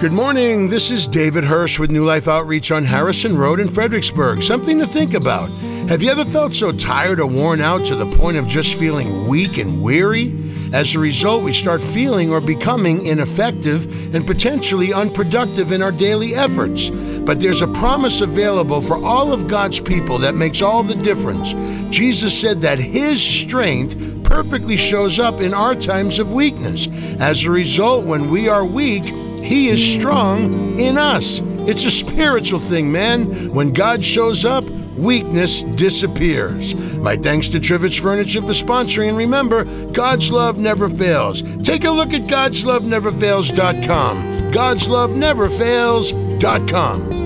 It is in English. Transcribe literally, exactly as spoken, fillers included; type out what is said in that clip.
Good morning. This is David Hirsch with New Life Outreach on Harrison Road in Fredericksburg. Something to think about. Have you ever felt so tired or worn out to the point of just feeling weak and weary? As a result, we start feeling or becoming ineffective and potentially unproductive in our daily efforts. But there's a promise available for all of God's people that makes all the difference. Jesus said that His strength perfectly shows up in our times of weakness. As a result, when we are weak, He is strong in us. It's a spiritual thing, man. When God shows up, weakness disappears. My thanks to Trivets Furniture for sponsoring, and remember, God's love never fails. Take a look at gods love never fails dot com. gods love never fails dot com.